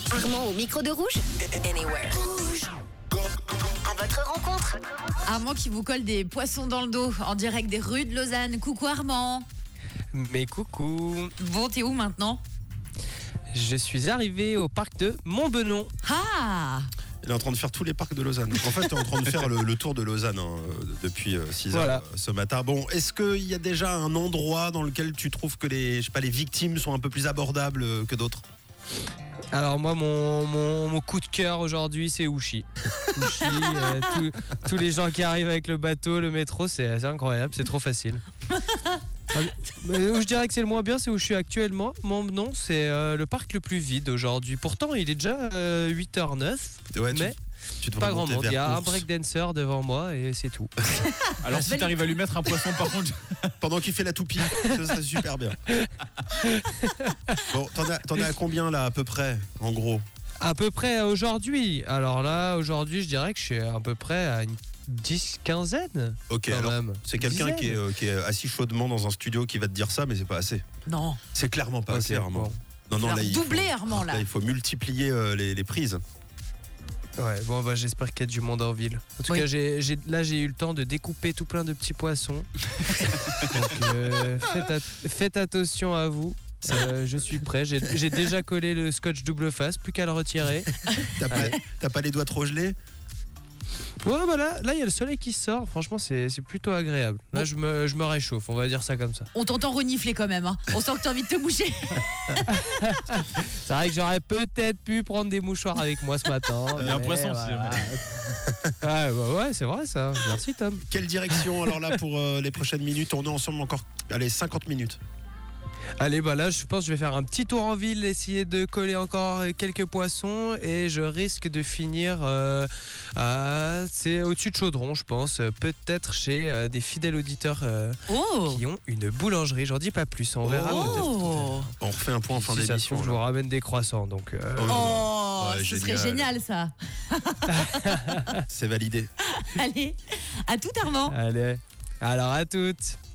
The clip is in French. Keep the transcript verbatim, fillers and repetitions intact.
Armand au micro de Rouge. Anywhere. Rouge. À votre rencontre. Armand qui vous colle des poissons dans le dos en direct des rues de Lausanne. Coucou Armand. Mais coucou. Bon, t'es où maintenant? Je suis arrivé au parc de Montbenon. Ah. Il est en train de faire tous les parcs de Lausanne. En fait, tu es en train de faire le, le tour de Lausanne hein, depuis six heures Voilà. ce matin. Bon, est-ce qu'il y a déjà un endroit dans lequel tu trouves que les, je sais pas, les victimes sont un peu plus abordables que d'autres? Alors moi, mon, mon, mon coup de cœur aujourd'hui, c'est Ouchy. Ouchy, euh, tout- tous les gens qui arrivent avec le bateau, le métro, c'est c'est incroyable, c'est trop facile. Mais où je dirais que c'est le moins bien, c'est où je suis actuellement. Montbenon, c'est euh, le parc le plus vide aujourd'hui. Pourtant, il est déjà euh, huit heures neuf, Ouais, tu- mais tu devrais pas grand monter monde. Il y vers a un Ours. breakdancer devant moi et c'est tout. Alors si t'arrives à lui mettre un poisson par contre. Pendant qu'il fait la toupie, ça serait super bien. Bon, t'en as, t'en as à combien là à peu près, en gros? À peu près aujourd'hui. Alors là, aujourd'hui, je dirais que je suis à peu près à une dix, quinzaine. Ok, quand alors même. c'est quelqu'un Dizaine. qui est, euh, qui est assis chaudement dans un studio qui va te dire ça, mais c'est pas assez. Non. C'est clairement pas Ok, assez, Armand. bon. Non, non, Alors, là, il doubler, faut, Armand, là. il faut multiplier euh, les, les prises. Ouais, bon, bah, j'espère qu'il y a du monde en ville. En tout Oui. cas, j'ai, j'ai- là, j'ai eu le temps de découper tout plein de petits poissons. Donc, euh, faites, at- faites attention à vous. Euh, je suis prêt. J'ai, j'ai déjà collé le scotch double face, plus qu'à le retirer. T'as pas, t'as pas les doigts trop gelés? Ouais, bah là, là, il y a le soleil qui sort. Franchement, c'est, c'est plutôt agréable. Là, Bon. je me, je me réchauffe. On va dire ça comme ça. On t'entend renifler quand même. Hein. On sent que t'as envie de te bouger. C'est vrai que j'aurais peut-être pu prendre des mouchoirs avec moi ce matin. Il y a un mais poisson, voilà. Ouais, bah ouais, c'est vrai ça. Merci Tom. Quelle direction alors là pour euh, les prochaines minutes? On est ensemble encore, allez, cinquante minutes. Allez, bah là, je pense que je vais faire un petit tour en ville, essayer de coller encore quelques poissons et je risque de finir, euh, à- c'est au-dessus de Chaudron, je pense, euh, peut-être chez euh, des fidèles auditeurs euh, Oh. qui ont une boulangerie. J'en dis pas plus, on verra peut-être. Oh. On refait un point en fin Si ça se d'émission. trouve, je vous là. ramène des croissants, donc. euh, Oh, Ouais, ce génial. serait génial ça. C'est validé. Allez, à tout Armand. Allez, alors à toutes.